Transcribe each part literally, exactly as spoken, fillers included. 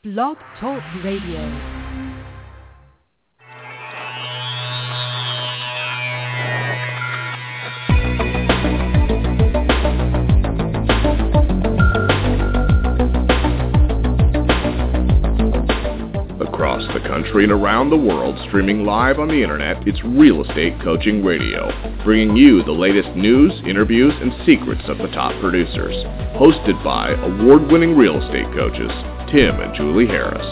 Blog Talk Radio. Across the country and around the world, streaming live on the internet, it's Real Estate Coaching Radio, bringing you the latest news, interviews, and secrets of the top producers. Hosted by award-winning real estate coaches, Tim and Julie Harris.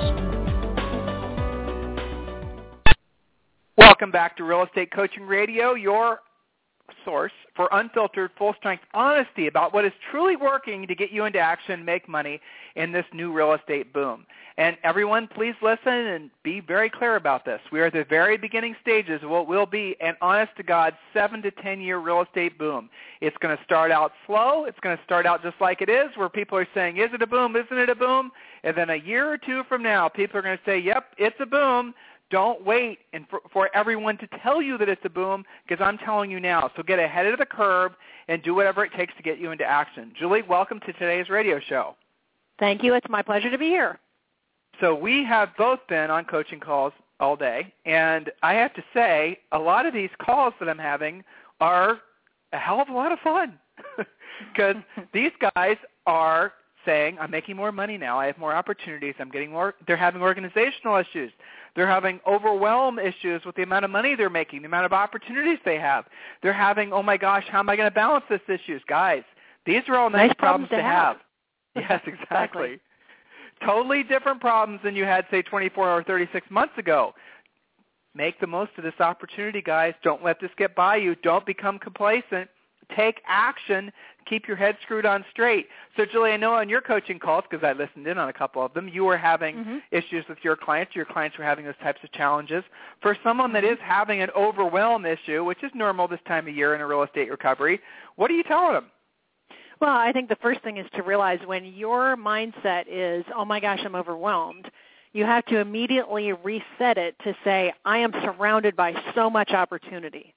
Welcome back to Real Estate Coaching Radio, your source for unfiltered, full-strength honesty about what is truly working to get you into action, make money in this new real estate boom. And everyone, please listen and be very clear about this. We are at the very beginning stages of what will be an honest-to-God seven to ten year real estate boom. It's going to start out slow. It's going to start out just like it is, where people are saying, is it a boom, isn't it a boom? And then a year or two from now, people are going to say, yep, it's a boom. Don't wait and for, for everyone to tell you that it's a boom, because I'm telling you now. So get ahead of the curve and do whatever it takes to get you into action. Julie, welcome to today's radio show. Thank you. It's my pleasure to be here. So we have both been on coaching calls all day, and I have to say a lot of these calls that I'm having are a hell of a lot of fun, because these guys are saying, I'm making more money now, I have more opportunities, I'm getting more, they're having organizational issues, they're having overwhelm issues with the amount of money they're making, the amount of opportunities they have. They're having, oh my gosh, how am I going to balance this issues? Guys, these are all nice, nice problems, problems to to have. have. Yes, exactly. Totally different problems than you had, say, twenty-four or thirty-six months ago. Make the most of this opportunity, guys. Don't let this get by you. Don't become complacent. Take action. Keep your head screwed on straight. So, Julie, I know on your coaching calls, because I listened in on a couple of them, you were having mm-hmm. issues with your clients. Your clients were having those types of challenges. For someone that is having an overwhelm issue, which is normal this time of year in a real estate recovery, what are you telling them? Well, I think the first thing is to realize when your mindset is, oh my gosh, I'm overwhelmed, you have to immediately reset it to say, I am surrounded by so much opportunity,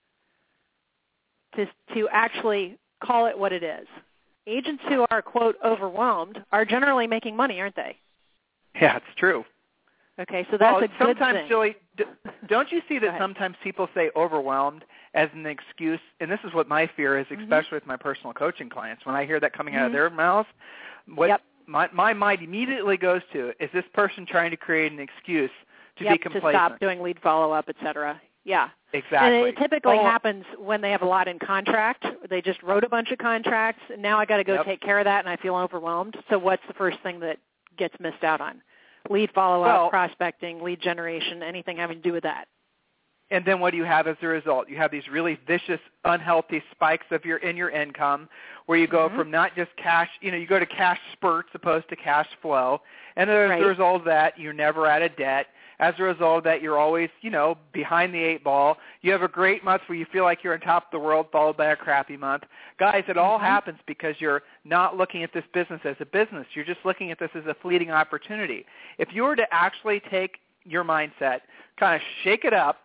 to, to actually call it what it is. Agents who are, quote, overwhelmed are generally making money, aren't they? Yeah, it's true. Okay, so that's well, a good sometimes, thing. Julie, don't you see that sometimes people say overwhelmed as an excuse? And this is what my fear is, especially mm-hmm. with my personal coaching clients. When I hear that coming mm-hmm. out of their mouths, what yep. my, my mind immediately goes to is this person trying to create an excuse to yep, be complacent. to stop doing lead follow-up, et cetera. Yeah. Exactly. And it typically oh. happens when they have a lot in contract. They just wrote a bunch of contracts, and now I got to go yep. take care of that, and I feel overwhelmed. So what's the first thing that gets missed out on? Lead follow-up, well, prospecting, lead generation, anything having to do with that. And then what do you have as a result? You have these really vicious, unhealthy spikes of your in your income, where you go mm-hmm. from not just cash, you know, you go to cash spurts opposed to cash flow. And as right. a result of that, you're never out of debt. As a result of that, you're always, you know, behind the eight ball. You have a great month where you feel like you're on top of the world, followed by a crappy month. Guys, it all mm-hmm. happens because you're not looking at this business as a business. You're just looking at this as a fleeting opportunity. If you were to actually take your mindset, kind of shake it up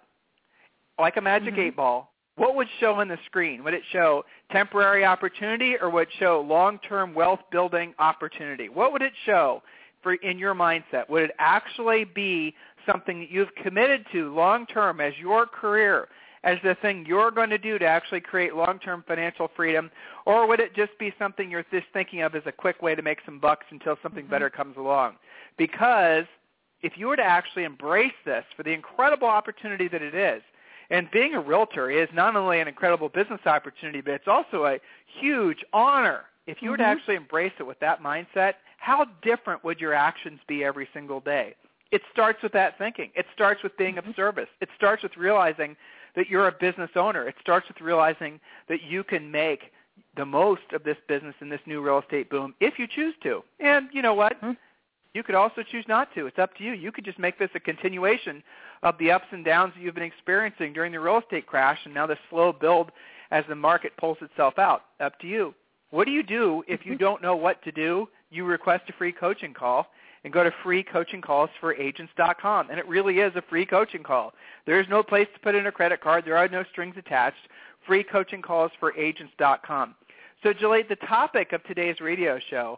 like a magic mm-hmm. eight ball, what would show on the screen? Would it show temporary opportunity, or would it show long-term wealth-building opportunity? What would it show for in your mindset? Would it actually be something that you've committed to long-term as your career, as the thing you're going to do to actually create long-term financial freedom, or would it just be something you're just thinking of as a quick way to make some bucks until something mm-hmm. better comes along? Because if you were to actually embrace this for the incredible opportunity that it is, and being a realtor is not only an incredible business opportunity, but it's also a huge honor. If you mm-hmm. were to actually embrace it with that mindset, how different would your actions be every single day? It starts with that thinking. It starts with being mm-hmm. of service. It starts with realizing that you're a business owner. It starts with realizing that you can make the most of this business in this new real estate boom if you choose to. And you know what? Mm-hmm. You could also choose not to. It's up to you. You could just make this a continuation of the ups and downs that you've been experiencing during the real estate crash and now the slow build as the market pulls itself out. Up to you. What do you do if you don't know what to do? You request a free coaching call and go to free coaching calls for agents dot com. And it really is a free coaching call. There is no place to put in a credit card. There are no strings attached. free coaching calls for agents dot com. So, Julie, the topic of today's radio show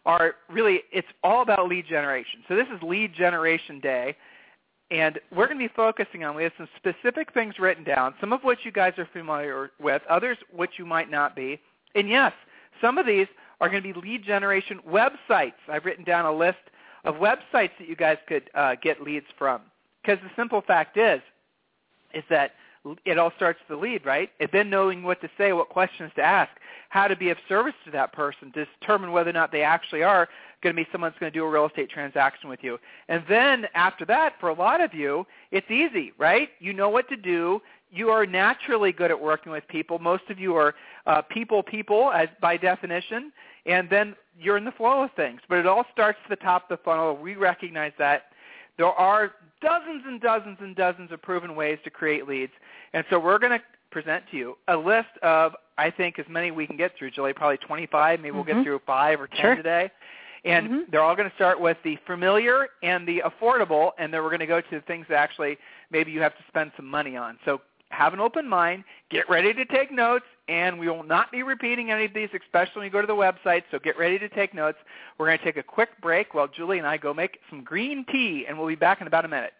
are really, it's all about lead generation. So this is lead generation day, and we're going to be focusing on, we have some specific things written down, some of which you guys are familiar with, others which you might not be. And yes, some of these are going to be lead generation websites. I've written down a list of websites that you guys could uh, get leads from. Because the simple fact is, is that it all starts with the lead, right? And then knowing what to say, what questions to ask, how to be of service to that person to determine whether or not they actually are going to be someone that's going to do a real estate transaction with you. And then after that, for a lot of you, it's easy, right? You know what to do. You are naturally good at working with people. Most of you are uh, people people as by definition, and then you're in the flow of things. But it all starts at the top of the funnel. We recognize that. There are dozens and dozens and dozens of proven ways to create leads. And so we're going to present to you a list of, I think, as many we can get through, Julie, probably twenty-five. Maybe mm-hmm. we'll get through five or ten sure. today. And mm-hmm. they're all going to start with the familiar and the affordable, and then we're going to go to the things that actually maybe you have to spend some money on. So have an open mind, get ready to take notes, and we will not be repeating any of these, especially when you go to the website, so get ready to take notes. We're going to take a quick break while Julie and I go make some green tea, and we'll be back in about a minute.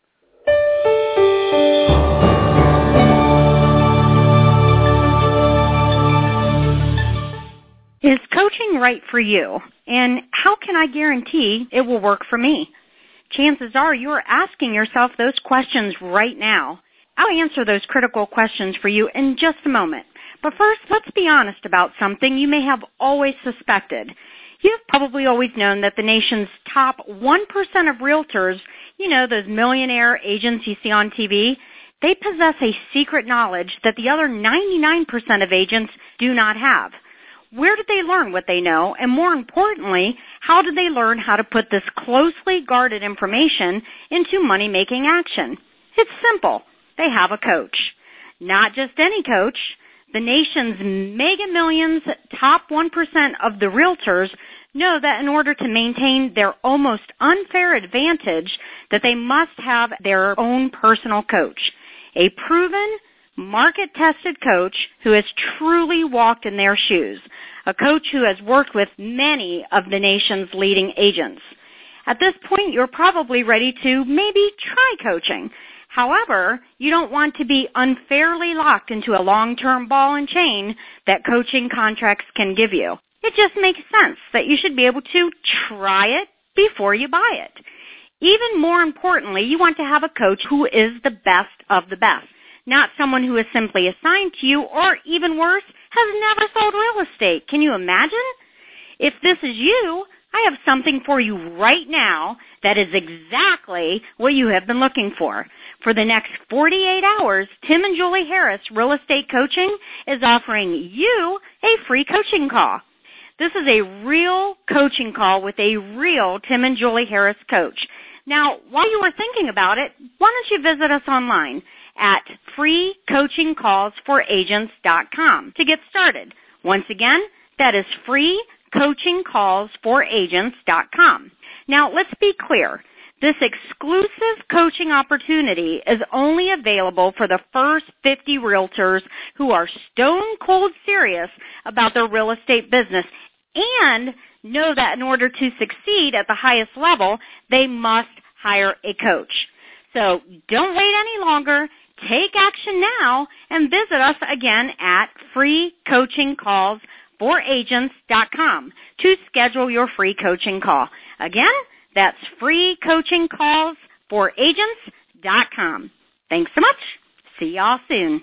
Is coaching right for you? And how can I guarantee it will work for me? Chances are you are asking yourself those questions right now. I'll answer those critical questions for you in just a moment. But first, let's be honest about something you may have always suspected. You've probably always known that the nation's top one percent of realtors, you know, those millionaire agents you see on T V, they possess a secret knowledge that the other ninety-nine percent of agents do not have. Where did they learn what they know? And more importantly, how did they learn how to put this closely guarded information into money-making action? It's simple. They have a coach. Not just any coach. The nation's mega millions, top one percent of the realtors know that in order to maintain their almost unfair advantage, that they must have their own personal coach. A proven, market-tested coach who has truly walked in their shoes. A coach who has worked with many of the nation's leading agents. At this point, you're probably ready to maybe try coaching. However, you don't want to be unfairly locked into a long-term ball and chain that coaching contracts can give you. It just makes sense that you should be able to try it before you buy it. Even more importantly, you want to have a coach who is the best of the best, not someone who is simply assigned to you or, even worse, has never sold real estate. Can you imagine? If this is you, I have something for you right now that is exactly what you have been looking for. For the next forty-eight hours, Tim and Julie Harris Real Estate Coaching is offering you a free coaching call. This is a real coaching call with a real Tim and Julie Harris coach. Now, while you are thinking about it, why don't you visit us online at free coaching calls for agents dot com to get started. Once again, that is free coaching calls for agents dot com. Now, let's be clear. This exclusive coaching opportunity is only available for the first fifty realtors who are stone cold serious about their real estate business and know that in order to succeed at the highest level, they must hire a coach. So don't wait any longer. Take action now and visit us again at free coaching calls for agents dot com to schedule your free coaching call. Again, that's free coaching calls for agents dot com. Thanks so much. See y'all soon.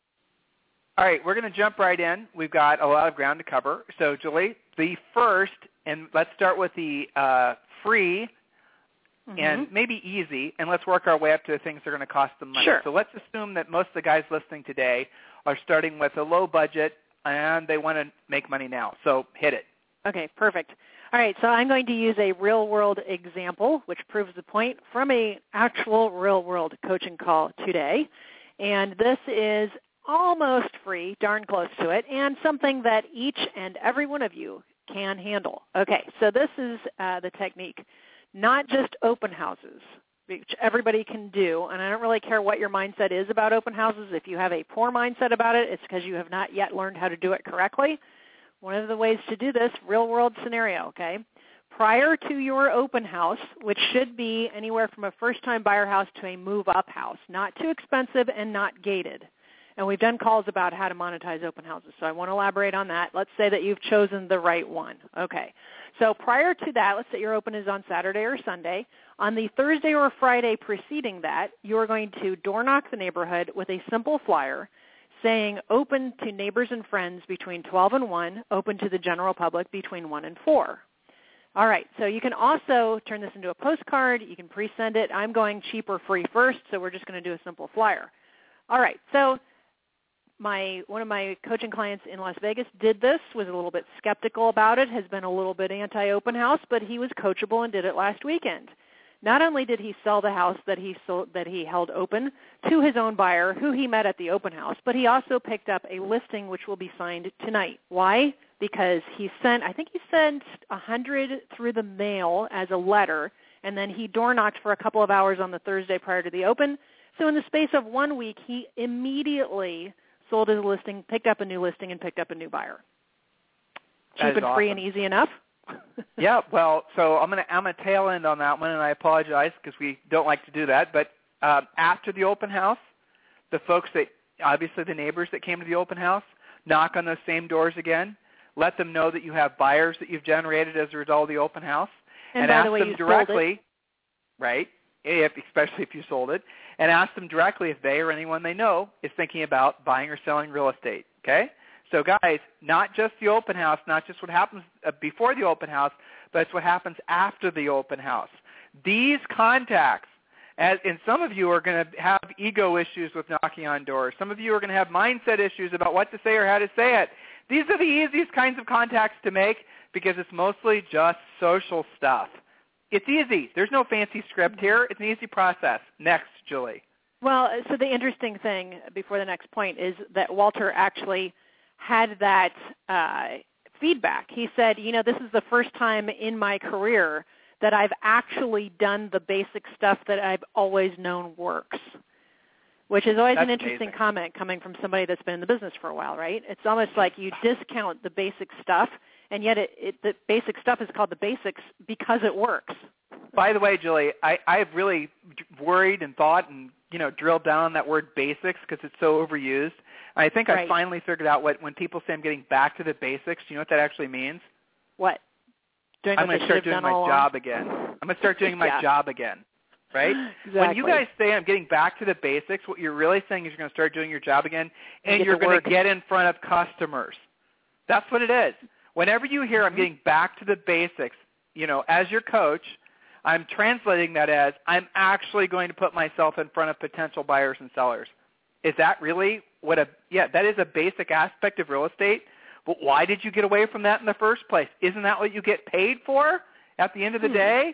All right, we're going to jump right in. We've got a lot of ground to cover. So, Julie, the first, and let's start with the uh, free mm-hmm. and maybe easy, and let's work our way up to the things that are going to cost them money. Sure. So let's assume that most of the guys listening today are starting with a low budget, and they want to make money now. So hit it. Okay, perfect. All right, so I'm going to use a real-world example, which proves the point, from a actual real-world coaching call today. And this is almost free, darn close to it, and something that each and every one of you can handle. Okay, so this is uh, the technique. Not just open houses, which everybody can do, and I don't really care what your mindset is about open houses. If you have a poor mindset about it, it's because you have not yet learned how to do it correctly. one of the ways to do this, real-world scenario, okay? Prior to your open house, which should be anywhere from a first-time buyer house to a move-up house, not too expensive and not gated. And we've done calls about how to monetize open houses, so I want to elaborate on that. Let's say that you've chosen the right one. Okay. So prior to that, let's say your open is on Saturday or Sunday. On the Thursday or Friday preceding that, you are going to door knock the neighborhood with a simple flyer saying open to neighbors and friends between twelve and one, open to the general public between one and four. All right, so you can also turn this into a postcard. You can pre-send it. I'm going cheap or free first, so we're just going to do a simple flyer. All right, so my one of my coaching clients in Las Vegas did this, was a little bit skeptical about it, has been a little bit anti-open house, but he was coachable and did it last weekend. Not only did he sell the house that he sold, that he held open to his own buyer, who he met at the open house, but he also picked up a listing which will be signed tonight. Why? Because he sent, I think he sent one hundred through the mail as a letter, and then he door knocked for a couple of hours on the Thursday prior to the open. So in the space of one week, he immediately sold his listing, picked up a new listing, and picked up a new buyer. Cheap and free and easy enough. Yeah, well, so I'm going to I'm going to tail end on that one, and I apologize because we don't like to do that. But uh, after the open house, the folks that, obviously the neighbors that came to the open house, knock on those same doors again. Let them know that you have buyers that you've generated as a result of the open house, and, and by ask the way, them you directly, sold it. right? If, especially if you sold it, and ask them directly if they or anyone they know is thinking about buying or selling real estate. Okay. So guys, not just the open house, not just what happens before the open house, but it's what happens after the open house. These contacts, as, and some of you are going to have ego issues with knocking on doors. Some of you are going to have mindset issues about what to say or how to say it. These are the easiest kinds of contacts to make because it's mostly just social stuff. It's easy. There's no fancy script here. It's an easy process. Next, Julie. Well, so the interesting thing before the next point is that Walter actually had that uh, feedback. He said, you know, this is the first time in my career that I've actually done the basic stuff that I've always known works, which is always That's an interesting amazing. comment coming from somebody that's been in the business for a while, right? It's almost like you discount the basic stuff, and yet it, it, the basic stuff is called the basics because it works. By the way, Julie, I, I've really worried and thought and, you know, drilled down on that word basics because it's so overused. I think Right. I finally figured out what when people say I'm getting back to the basics, do you know what that actually means? What? Doing I'm what going to they start should have doing done my all job along? again. I'm going to start doing my Yeah. job again, right? Exactly. When you guys say I'm getting back to the basics, what you're really saying is you're going to start doing your job again, You and get you're to going work. to get in front of customers. That's what it is. Whenever you hear I'm getting back to the basics, you know, as your coach, I'm translating that as I'm actually going to put myself in front of potential buyers and sellers. Is that really what a – yeah, that is a basic aspect of real estate. But why did you get away from that in the first place? Isn't that what you get paid for at the end of the Hmm. day?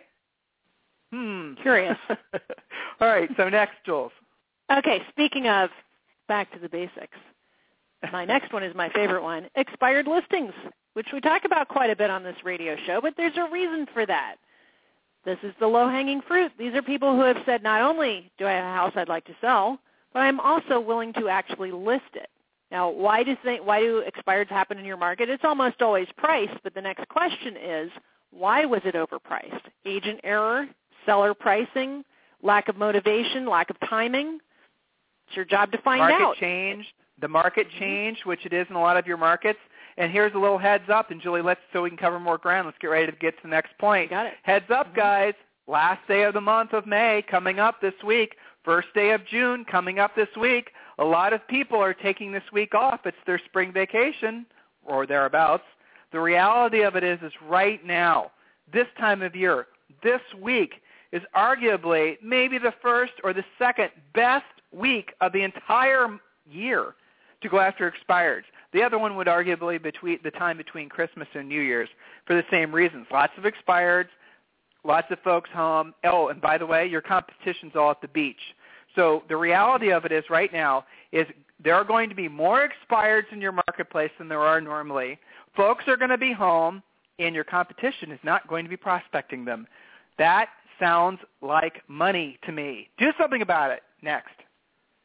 Hmm. Curious. All right, so next, Jules. Okay, speaking of back to the basics, my next one is my favorite one, expired listings, which we talk about quite a bit on this radio show, but there's a reason for that. This is the low-hanging fruit. These are people who have said, not only do I have a house I'd like to sell, but I'm also willing to actually list it. Now, why do, th- why do expireds happen in your market? It's almost always price, but the next question is, why was it overpriced? Agent error, seller pricing, lack of motivation, lack of timing? It's your job to find market out. changed. The market changed, which it is in a lot of your markets. And here's a little heads up, and Julie, let's so we can cover more ground. Let's get ready to get to the next point. Got it. Heads up, guys. Last day of the month of May coming up this week. First day of June coming up this week. A lot of people are taking this week off. It's their spring vacation or thereabouts. The reality of it is, is right now, this time of year, this week is arguably maybe the first or the second best week of the entire year to go after expireds. The other one would arguably be the time between Christmas and New Year's for the same reasons. Lots of expireds, lots of folks home. Oh, and by the way, your competition's all at the beach. So the reality of it is right now is there are going to be more expireds in your marketplace than there are normally. Folks are going to be home, and your competition is not going to be prospecting them. That sounds like money to me. Do something about it. Next.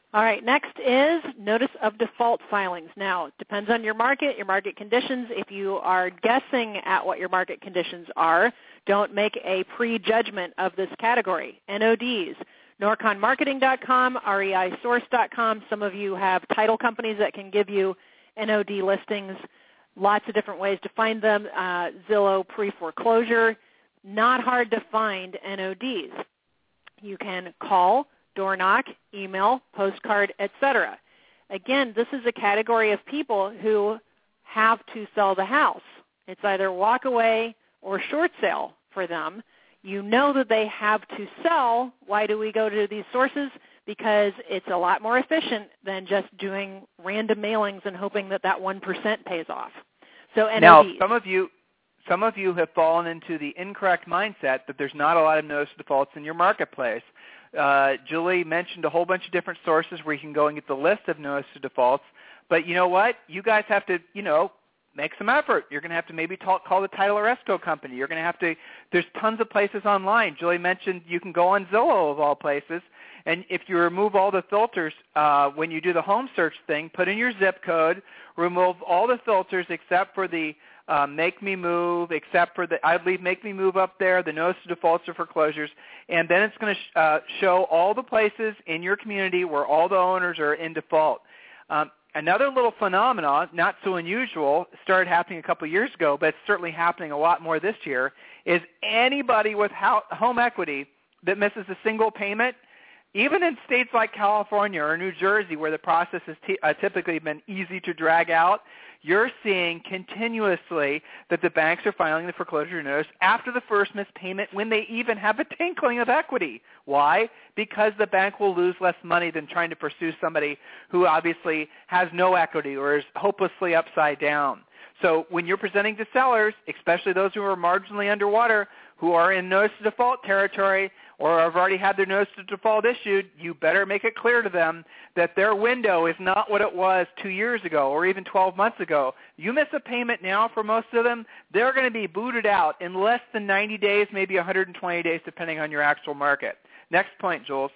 All right, next is notice of default filings. Now, it depends on your market, your market conditions. If you are guessing at what your market conditions are, don't make a prejudgment of this category. N O Ds, norcon marketing dot com, R E I source dot com. Some of you have title companies that can give you N O D listings. Lots of different ways to find them. Uh, Zillow pre-foreclosure. Not hard to find N O Ds. You can call, door knock, email, postcard, et cetera. Again, this is a category of people who have to sell the house. It's either walk away or short sale for them. You know that they have to sell. Why do we go to these sources? Because it's a lot more efficient than just doing random mailings and hoping that that one percent pays off. So N O Ds. Now, some of you some of you have fallen into the incorrect mindset that there's not a lot of notice of defaults in your marketplace. Uh, Julie mentioned a whole bunch of different sources where you can go and get the list of notice of defaults. But you know what? You guys have to, you know, make some effort. You're going to have to maybe talk, call the title or escrow company. You're going to have to, there's tons of places online. Julie mentioned you can go on Zillow of all places. And if you remove all the filters, uh, when you do the home search thing, put in your zip code, remove all the filters except for the uh, make me move, except for the, I'd leave make me move up there, the notice of defaults or foreclosures, and then it's going to sh- uh, show all the places in your community where all the owners are in default. Um, another little phenomenon, not so unusual, started happening a couple of years ago, but it's certainly happening a lot more this year, is anybody with ho- home equity that misses a single payment, even in states like California or New Jersey where the process has t- uh, typically been easy to drag out, you're seeing continuously that the banks are filing the foreclosure notice after the first missed payment when they even have a tinkling of equity. Why? Because the bank will lose less money than trying to pursue somebody who obviously has no equity or is hopelessly upside down. So when you're presenting to sellers, especially those who are marginally underwater, who are in notice of default territory or have already had their notice of default issued, you better make it clear to them that their window is not what it was two years ago or even twelve months ago. You miss a payment now for most of them, they're going to be booted out in less than ninety days, maybe one hundred twenty days, depending on your actual market. Next point, Jules.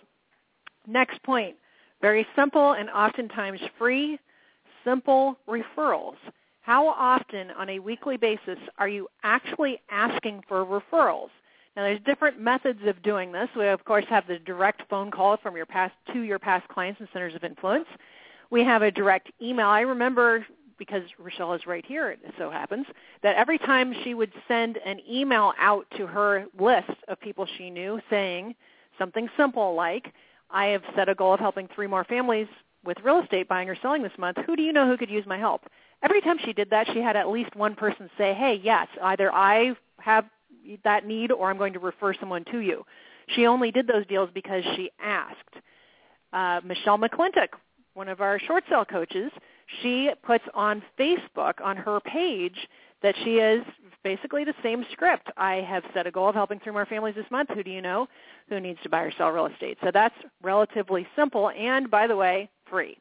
Next point. Very simple and oftentimes free, simple referrals. How often on a weekly basis are you actually asking for referrals? Now, there's different methods of doing this. We, of course, have the direct phone call from your past to your past clients and centers of influence. We have a direct email. I remember, because Rochelle is right here, it so happens, that every time she would send an email out to her list of people she knew saying something simple like, I have set a goal of helping three more families with real estate buying or selling this month. Who do you know who could use my help? Every time she did that, she had at least one person say, hey, yes, either I have that need or I'm going to refer someone to you. She only did those deals because she asked. Uh, Michelle McClintock, one of our short sale coaches, she puts on Facebook on her page that she is basically the same script. I have set a goal of helping three more families this month. Who do you know who needs to buy or sell real estate? So that's relatively simple and, by the way, free.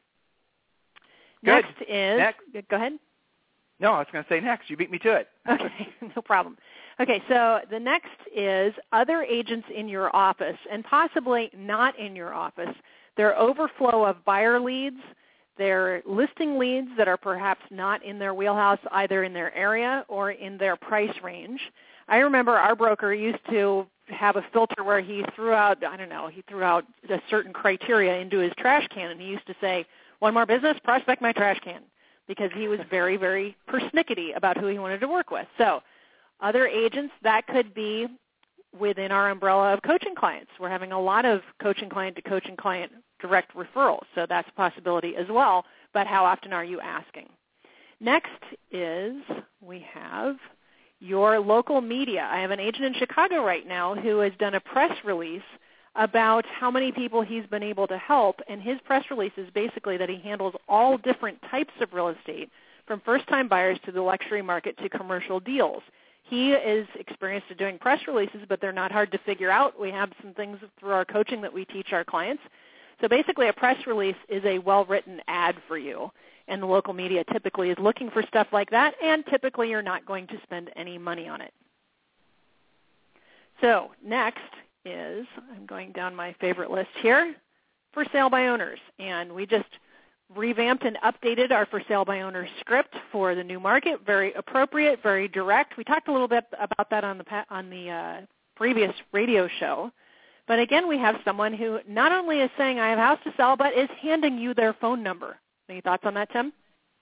Good. Next is, next. Go ahead. No, I was going to say next. You beat me to it. Okay, no problem. Okay, so the next is other agents in your office, and possibly not in your office. Their overflow of buyer leads, their listing leads that are perhaps not in their wheelhouse, either in their area or in their price range. I remember our broker used to have a filter where he threw out, I don't know, he threw out a certain criteria into his trash can, and he used to say, one more business, prospect my trash can, because he was very, very persnickety about who he wanted to work with. So other agents, that could be within our umbrella of coaching clients. We're having a lot of coaching client to coaching client direct referrals, so that's a possibility as well, but how often are you asking? Next is we have your local media. I have an agent in Chicago right now who has done a press release about how many people he's been able to help, and his press release is basically that he handles all different types of real estate, from first-time buyers to the luxury market to commercial deals. He is experienced at doing press releases, but they're not hard to figure out. We have some things through our coaching that we teach our clients. So basically a press release is a well-written ad for you, and the local media typically is looking for stuff like that, and typically you're not going to spend any money on it. So next is, I'm going down my favorite list here, for sale by owners. And we just revamped and updated our for sale by owners script for the new market. Very appropriate, very direct. We talked a little bit about that on the on the uh, previous radio show. But again, we have someone who not only is saying I have a house to sell, but is handing you their phone number. Any thoughts on that, Tim?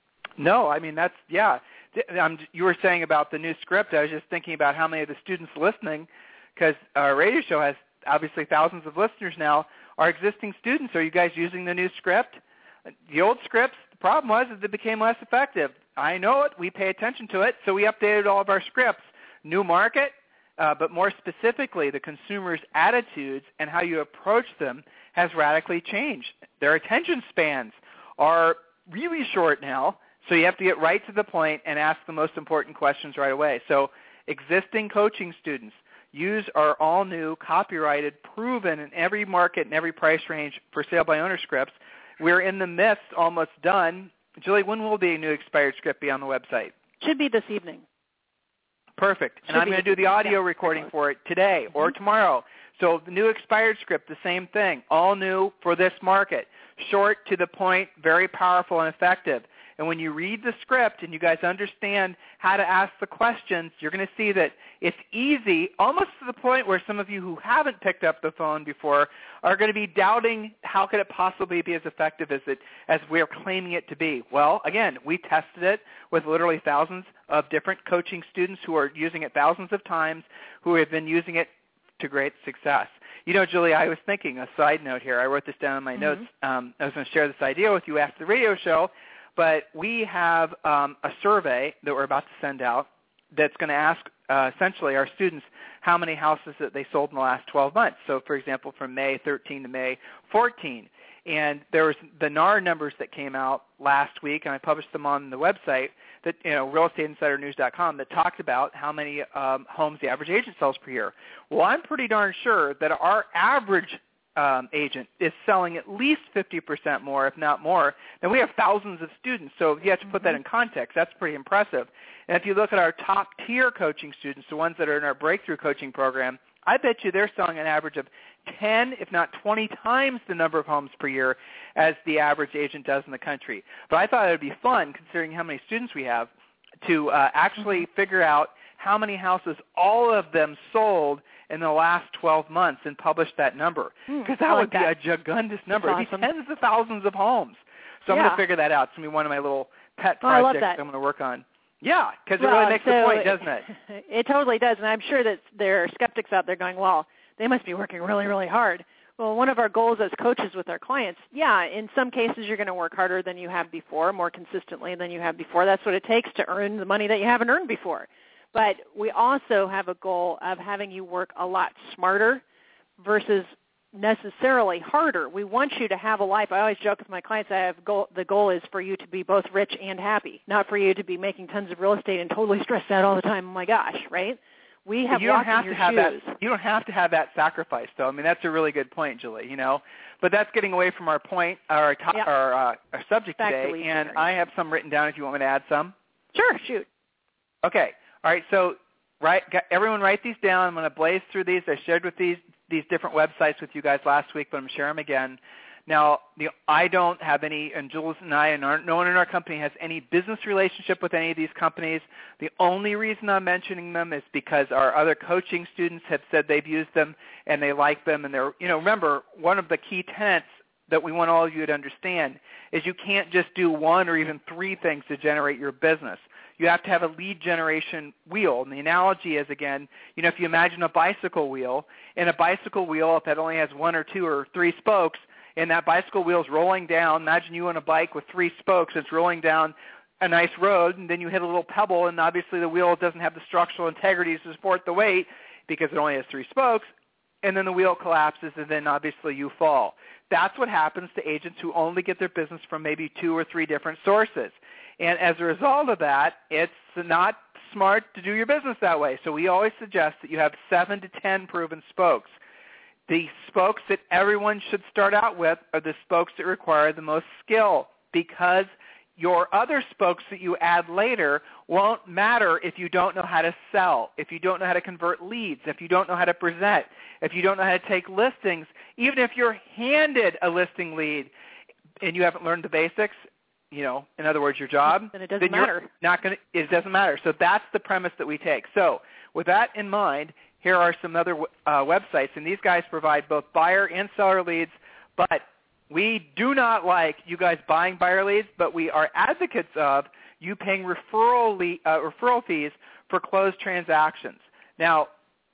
No, I mean, that's, yeah. Um, you were saying about the new script. I was just thinking about how many of the students listening, because our radio show has obviously thousands of listeners now, are existing students. Are you guys using the new script? The old scripts, the problem was that it became less effective. I know it. We pay attention to it, so we updated all of our scripts. New market, uh, but more specifically, the consumer's attitudes and how you approach them has radically changed. Their attention spans are really short now, so you have to get right to the point and ask the most important questions right away. So existing coaching students, use our all-new, copyrighted, proven in every market and every price range for sale by owner scripts. We're in the midst, almost done. Julie, when will the new expired script be on the website? Should be this evening. Perfect. And Should I'm going to do the audio yeah, recording for it today or mm-hmm. tomorrow. So the new expired script, the same thing, all new for this market. Short, to the point, very powerful and effective. And when you read the script and you guys understand how to ask the questions, you're going to see that it's easy, almost to the point where some of you who haven't picked up the phone before are going to be doubting how could it possibly be as effective as it as we're claiming it to be. Well, again, we tested it with literally thousands of different coaching students who are using it thousands of times, who have been using it to great success. You know, Julie, I was thinking, a side note here, I wrote this down in my mm-hmm. notes. Um, I was going to share this idea with you after the radio show, but we have um, a survey that we're about to send out that's going to ask uh, essentially our students how many houses that they sold in the last twelve months. So, for example, from May thirteenth to May fourteenth. And there was the N A R numbers that came out last week, and I published them on the website, that you know, real estate insider news dot com, that talked about how many um, homes the average agent sells per year. Well, I'm pretty darn sure that our average um, agent is selling at least fifty percent more, if not more, and we have thousands of students. So you have to put that in context. That's pretty impressive. And if you look at our top-tier coaching students, the ones that are in our breakthrough coaching program, I bet you they're selling an average of ten, if not twenty times the number of homes per year as the average agent does in the country. But I thought it would be fun, considering how many students we have, to uh, actually figure out how many houses all of them sold in the last twelve months and publish that number. Because that like would be that. a gigundous number. That's It'd be awesome. tens of thousands of homes. So I'm yeah. going to figure that out. It's going to be one of my little pet Oh, I love projects that. I'm going to work on. Yeah, because it well, really makes so the point, doesn't it? It totally does, and I'm sure that there are skeptics out there going, well, they must be working really, really hard. Well, one of our goals as coaches with our clients, yeah, in some cases you're going to work harder than you have before, more consistently than you have before. That's what it takes to earn the money that you haven't earned before. But we also have a goal of having you work a lot smarter versus necessarily harder. We want you to have a life. I always joke with my clients, I have goal, the goal is for you to be both rich and happy, not for you to be making tons of real estate and totally stressed out all the time. Oh, my gosh, right? We have you don't walked have in your to have shoes. that. You don't have to have that sacrifice, though. I mean, that's a really good point, Julie. You know, but that's getting away from our point, our to- yep. our, uh, our subject Back to today. lead And generation. I have some written down if you want me to add some. Sure, shoot. Okay. All right. So, right, everyone, write these down. I'm going to blaze through these. I shared with these these different websites with you guys last week, but I'm sharing them again. Now, the, I don't have any, and Jules and I, and our, no one in our company has any business relationship with any of these companies. The only reason I'm mentioning them is because our other coaching students have said they've used them and they like them. And they're, you know, remember, one of the key tenets that we want all of you to understand is you can't just do one or even three things to generate your business. You have to have a lead generation wheel. And the analogy is, again, you know, if you imagine a bicycle wheel, and a bicycle wheel, if it only has one or two or three spokes, and that bicycle wheel is rolling down, imagine you on a bike with three spokes, it's rolling down a nice road, and then you hit a little pebble, and obviously the wheel doesn't have the structural integrity to support the weight because it only has three spokes, and then the wheel collapses, and then obviously you fall. That's what happens to agents who only get their business from maybe two or three different sources. And as a result of that, it's not smart to do your business that way. So we always suggest that you have seven to ten proven spokes. The spokes that everyone should start out with are the spokes that require the most skill, because your other spokes that you add later won't matter if you don't know how to sell, if you don't know how to convert leads, if you don't know how to present, if you don't know how to take listings, Even if you're handed a listing lead and you haven't learned the basics, you know, in other words, your job, then it doesn't then matter. You're not going to, it doesn't matter. So that's the premise that we take. So with that in mind, here are some other uh, websites, and these guys provide both buyer and seller leads, but we do not like you guys buying buyer leads, but we are advocates of you paying referral lead, uh, referral fees for closed transactions. Now,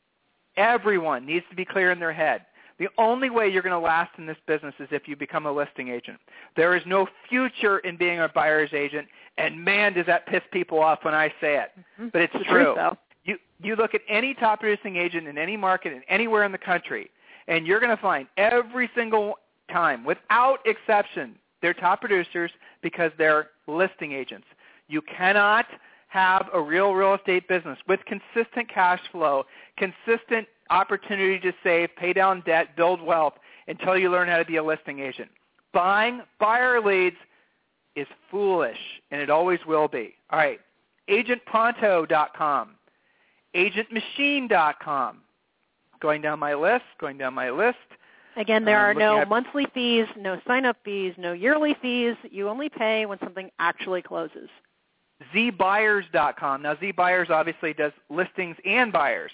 everyone needs to be clear in their head. The only way you're going to last in this business is if you become a listing agent. There is no future in being a buyer's agent, and man, does that piss people off when I say it. Mm-hmm. But it's, it's true. true you, you look at any top producing agent in any market and anywhere in the country, and you're going to find every single time, without exception, they're top producers because they're listing agents. You cannot have a real real estate business with consistent cash flow, consistent opportunity to save, pay down debt, build wealth until you learn how to be a listing agent. Buying buyer leads is foolish, and it always will be. All right, agent pronto dot com, agent machine dot com. Going down my list, going down my list. Again, there are um, no at, monthly fees, no sign-up fees, no yearly fees. You only pay when something actually closes. z buyers dot com. Now, ZBuyers obviously does listings and buyers.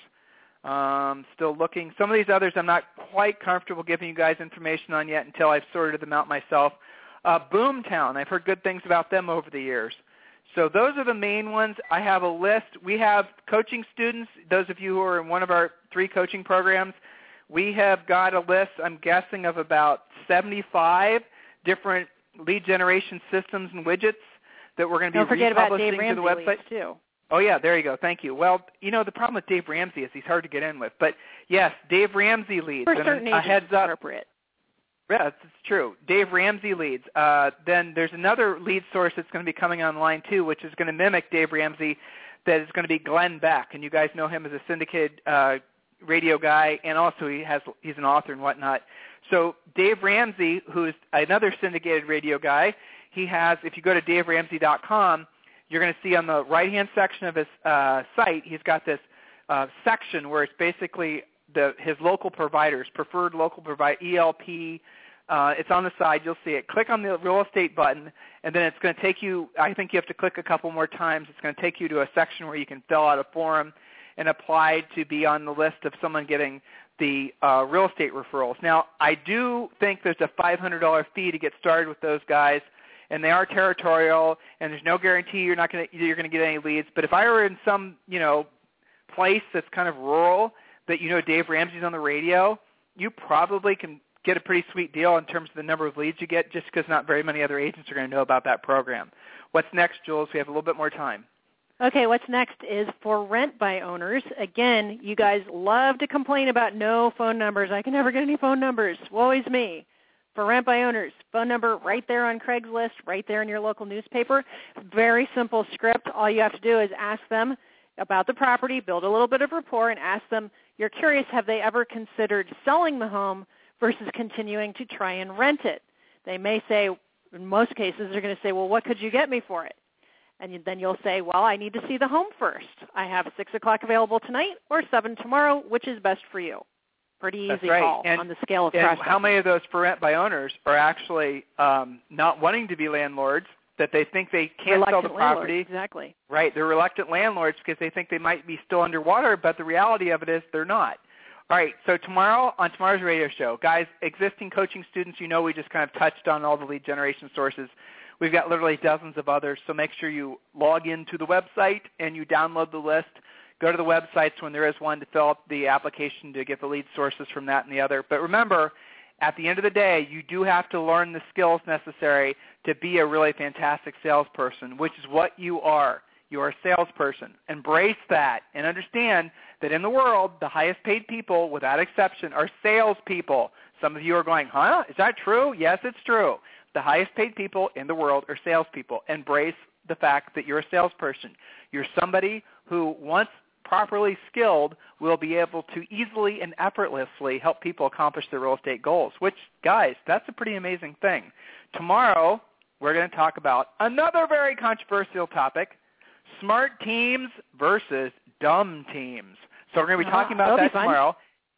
Um, still looking. Some of these others I'm not quite comfortable giving you guys information on yet until I've sorted them out myself. Uh, Boomtown, I've heard good things about them over the years. So those are the main ones. I have a list. We have coaching students, those of you who are in one of our three coaching programs. We have got a list, I'm guessing, of about seventy-five different lead generation systems and widgets that we're going to be Don't forget about Dave republishing to the Ramsey website. leads too. Oh, yeah, there you go. Thank you. Well, you know, the problem with Dave Ramsey is he's hard to get in with. But, yes, Dave Ramsey leads. For certain a agents, heads up. appropriate. Yeah, it's true. Dave Ramsey leads. Uh, then there's another lead source that's going to be coming online, too, which is going to mimic Dave Ramsey, that is going to be Glenn Beck. And you guys know him as a syndicated uh, radio guy, and also he has he's an author and whatnot. So Dave Ramsey, who's another syndicated radio guy, he has, if you go to dave ramsey dot com, you're going to see on the right-hand section of his uh, site, he's got this uh, section where it's basically the his local providers, preferred local provider, E L P. Uh, it's on the side. You'll see it. Click on the real estate button, and then it's going to take you, I think you have to click a couple more times. It's going to take you to a section where you can fill out a form and apply to be on the list of someone getting the uh, real estate referrals. Now, I do think there's a five hundred dollars fee to get started with those guys, and they are territorial, and there's no guarantee you're not going to you're going to get any leads. But if I were in some, you know, place that's kind of rural that you know Dave Ramsey's on the radio, you probably can get a pretty sweet deal in terms of the number of leads you get, just because not very many other agents are going to know about that program. What's next, Jules? We have a little bit more time. Okay, what's next is for rent by owners. Again, you guys love to complain about no phone numbers. I can never get any phone numbers. Woe is me. For rent by owners, phone number right there on Craigslist, right there in your local newspaper. Very simple script. All you have to do is ask them about the property, build a little bit of rapport, and ask them, you're curious, have they ever considered selling the home versus continuing to try and rent it? They may say, in most cases, they're going to say, well, what could you get me for it? And then you'll say, well, I need to see the home first. I have six o'clock available tonight or seven tomorrow. Which is best for you? Pretty easy That's right. call and, on the scale of and process. How many of those for rent by owners are actually um, not wanting to be landlords, that they think they can't reluctant sell the property? Landlords, exactly. Right. They're reluctant landlords because they think they might be still underwater, but the reality of it is they're not. All right, so tomorrow on tomorrow's radio show, guys, existing coaching students, you know we just kind of touched on all the lead generation sources. We've got literally dozens of others, so make sure you log into the website and you download the list. Go to the websites when there is one to fill out the application to get the lead sources from that and the other. But remember, at the end of the day, you do have to learn the skills necessary to be a really fantastic salesperson, which is what you are. You are a salesperson. Embrace that and understand that in the world, the highest paid people, without exception, are salespeople. Some of you are going, huh? Is that true? Yes, it's true. The highest paid people in the world are salespeople. Embrace the fact that you're a salesperson. You're somebody who, once properly skilled, will be able to easily and effortlessly help people accomplish their real estate goals, which, guys, that's a pretty amazing thing. Tomorrow, we're going to talk about another very controversial topic, smart teams versus dumb teams. So we're going to be talking about uh, that be tomorrow.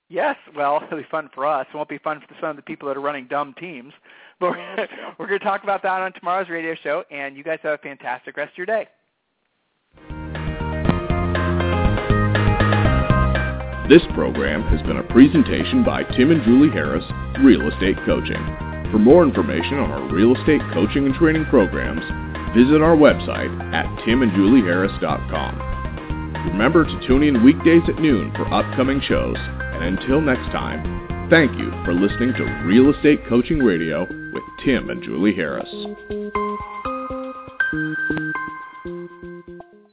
Yes, well, it'll be fun for us. It won't be fun for some of the people that are running dumb teams. But we're, we're going to talk about that on tomorrow's radio show, and you guys have a fantastic rest of your day. This program has been a presentation by Tim and Julie Harris, Real Estate Coaching. For more information on our real estate coaching and training programs, visit our website at tim and julie harris dot com. Remember to tune in weekdays at noon for upcoming shows. And until next time, thank you for listening to Real Estate Coaching Radio with Tim and Julie Harris.